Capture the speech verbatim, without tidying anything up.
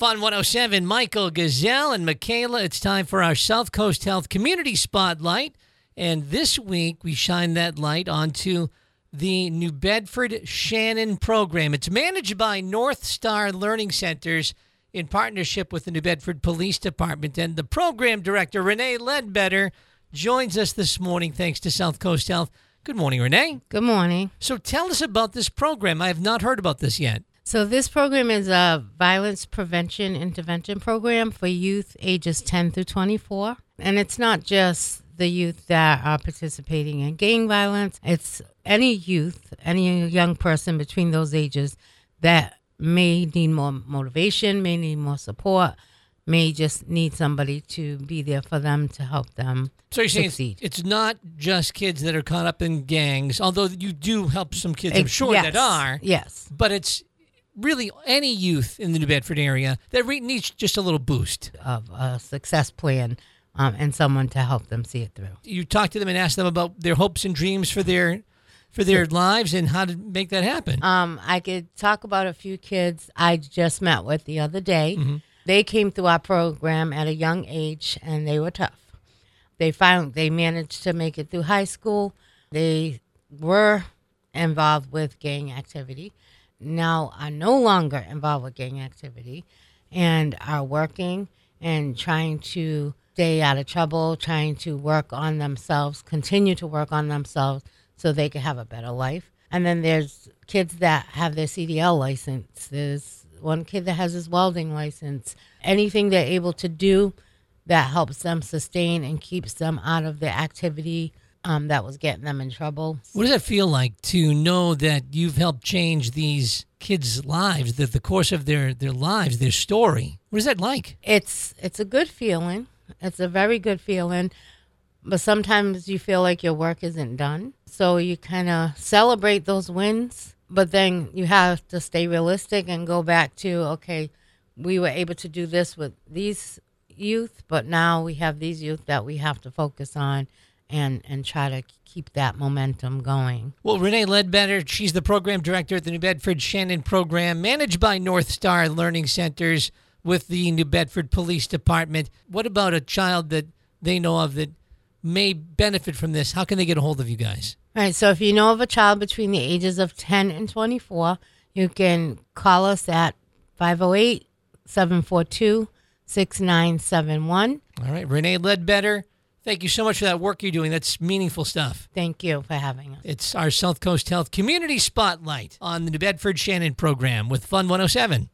Fun one oh seven, Michael Gazelle and Michaela. It's time for our South Coast Health Community Spotlight. And this week, we shine that light onto the New Bedford Shannon program. It's managed by North Star Learning Centers in partnership with the New Bedford Police Department. And the program director, Renee Ledbetter, joins us this morning thanks to South Coast Health. Good morning, Renee. Good morning. So tell us about this program. I have not heard about this yet. So this program is a violence prevention intervention program for youth ages ten through twenty-four. And it's not just the youth that are participating in gang violence. It's any youth, any young person between those ages that may need more motivation, may need more support, may just need somebody to be there for them to help them So you're saying succeed. it's, it's not just kids that are caught up in gangs, although you do help some kids, I'm Ex- sure, yes, that are. Yes. But it's really any youth in the New Bedford area that re- needs just a little boost. Of a success plan um, and someone to help them see it through. You talk to them and ask them about their hopes and dreams for their for their lives and how to make that happen. Um, I could talk about a few kids I just met with the other day. Mm-hmm. They came through our program at a young age, and they were tough. They found they managed to make it through high school. They were involved with gang activity. Now are no longer involved with gang activity and are working and trying to stay out of trouble, trying to work on themselves, continue to work on themselves so they can have a better life. And then there's kids that have their C D L license. There's one kid that has his welding license. Anything they're able to do that helps them sustain and keeps them out of the activity um, that was getting them in trouble. What does that feel like to know that you've helped change these kids' lives, the, the course of their, their lives, their story? What is that like? It's it's a good feeling. It's a very good feeling. But sometimes you feel like your work isn't done. So you kind of celebrate those wins, but then you have to stay realistic and go back to, okay, we were able to do this with these youth, but now we have these youth that we have to focus on and, and try to keep that momentum going. Well, Renee Ledbetter, she's the program director at the New Bedford Shannon program, managed by North Star Learning Centers with the New Bedford Police Department. What about a child that they know of that may benefit from this? How can they get a hold of you guys? All right, so if you know of a child between the ages of ten and twenty-four, you can call us at five oh eight, seven four two, six nine seven one. All right, Renee Ledbetter, thank you so much for that work you're doing. That's meaningful stuff. Thank you for having us. It's our South Coast Health Community Spotlight on the New Bedford Shannon program with Fun one oh seven.